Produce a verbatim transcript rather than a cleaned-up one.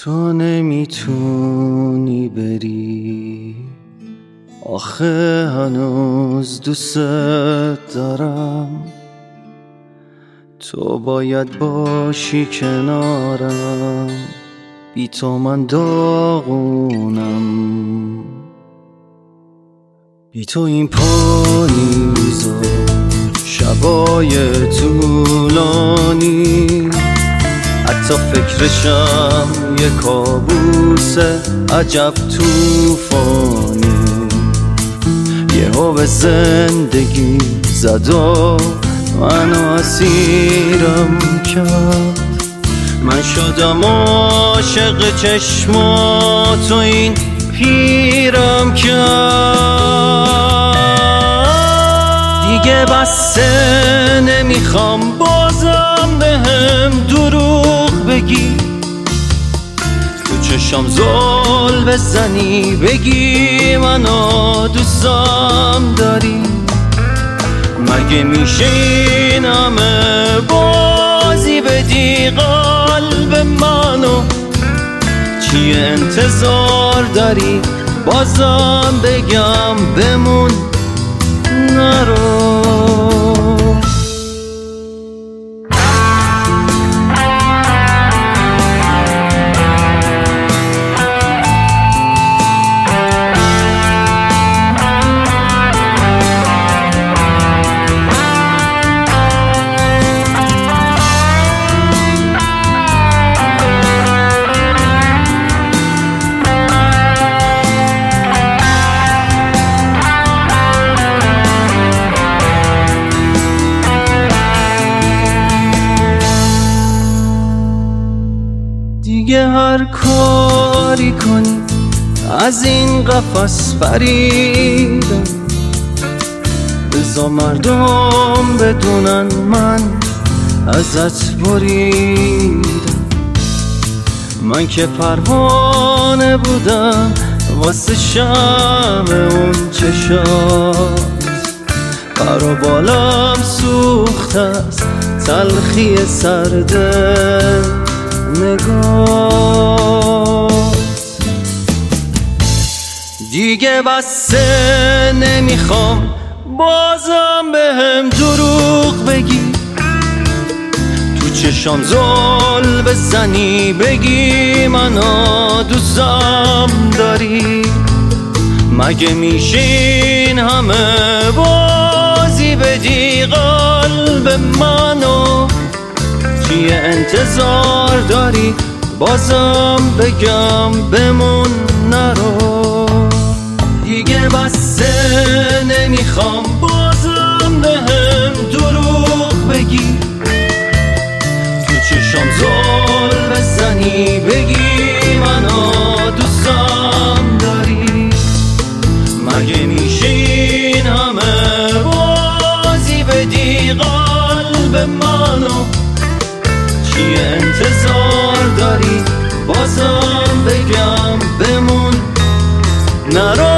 تو نمیتونی بری، آخه هنوز دوست دارم. تو باید باشی کنارم، بی تو من داغونم. بی تو این پاییز و شبای طولانی، حتی فکرشم یه کابوس عجب توفانی. یهو به زندگی زد و منو اسیرم کرد. من شدم عاشق چشمات و این پیرم کرد. دیگه بسه نمیخوام بازم بهم دروغ بگی، تو چشم زل بزنی بگی منو دوستم داری. مگه میشه این همه بازی بدی قلب منو؟ چیه انتظار داری بازم بگم بمون نرو؟ دیگه هر کاری کنی از این قفس پریدم، بذار مردم بدونن من ازت بریدم. من که پروانه بودم واسه شمع اون چشات، برا بالم سوخت از تلخی سرده نگات. دیگه بسه نمیخوام بازم بهم دروغ بگی، تو چشام زل بزنی بگی منو دوستم داری. مگه میشه این همه بازی بدی قلب منو؟ چیه انتظار داری بازم بگم بمون نرو؟ دیگه بسه نمیخوام بازم بهم دروغ بگی، تو چشام زل بزنی بگی منو دوستم داری. مگه میشه این همه بازی بدی قلب منو؟ چیه انتظار داری بازم بگم بمون نرو؟